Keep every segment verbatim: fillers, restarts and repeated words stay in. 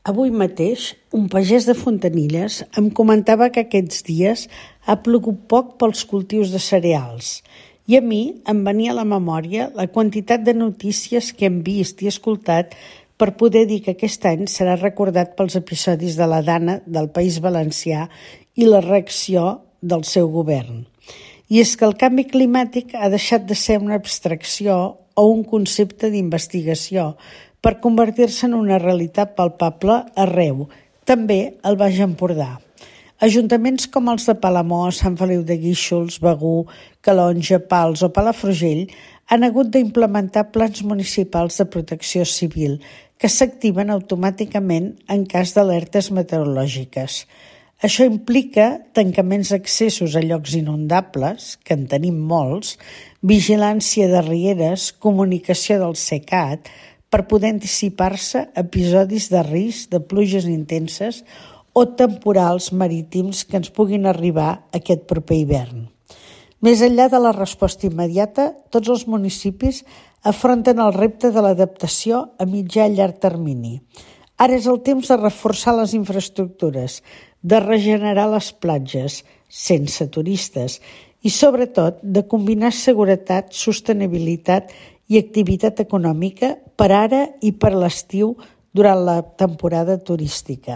Avui mateix, un pagès de Fontanilles em comentava que aquests dies ha plogut poc pels cultius de cereals i a mi em venia a la memòria la quantitat de notícies que hem vist i escoltat per poder dir que aquest any serà recordat pels episodis de la Dana del País Valencià i la reacció del seu govern. I és que el canvi climàtic ha deixat de ser una abstracció o un concepte d'investigació per convertir-se en una realitat palpable arreu, també al Baix Empordà. Ajuntaments com els de Palamós, Sant Feliu de Guíxols, Begur, Calonge, Pals o Palafrugell han hagut d'implementar plans municipals de protecció civil que s'activen automàticament en cas d'alertes meteorològiques. Això implica tancaments d'accessos a llocs inundables, que en tenim molts, vigilància de rieres, comunicació del SECAT, per poder anticipar-se episodis de risc de pluges intenses o temporals marítims que ens puguin arribar aquest proper hivern. Més enllà de la resposta immediata, tots els municipis afronten el repte de l'adaptació a mitjà i llarg termini. Ara és el temps de reforçar les infraestructures, de regenerar les platges, sense turistes, i sobretot de combinar seguretat, sostenibilitat i activitat econòmica per ara i per l'estiu durant la temporada turística.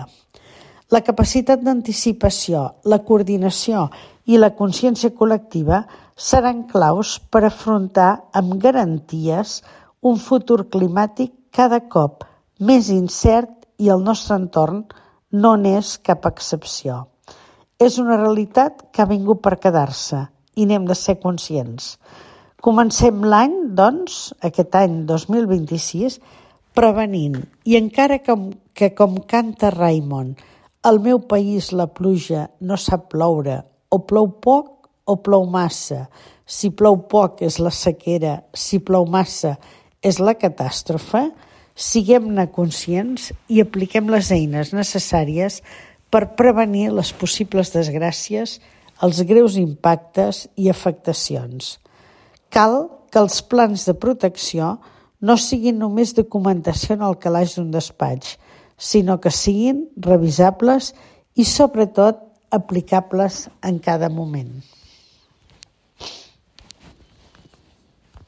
La capacitat d'anticipació, la coordinació i la consciència col·lectiva seran claus per afrontar amb garanties un futur climàtic cada cop més incert i el nostre entorn no n'és cap excepció. És una realitat que ha vingut per quedar-se i n'hem de ser conscients. Comencem l'any, doncs, aquest any dos mil vint-i-sis, prevenint. I encara que, que com canta Raimon, al meu país la pluja no sap ploure, o plou poc o plou massa. Si plou poc és la sequera, si plou massa és la catàstrofe, siguem-ne conscients i apliquem les eines necessàries per prevenir les possibles desgràcies, els greus impactes i afectacions. Cal que els plans de protecció no siguin només documentació en el calaix d'un despatx, sinó que siguin revisables i, sobretot, aplicables en cada moment.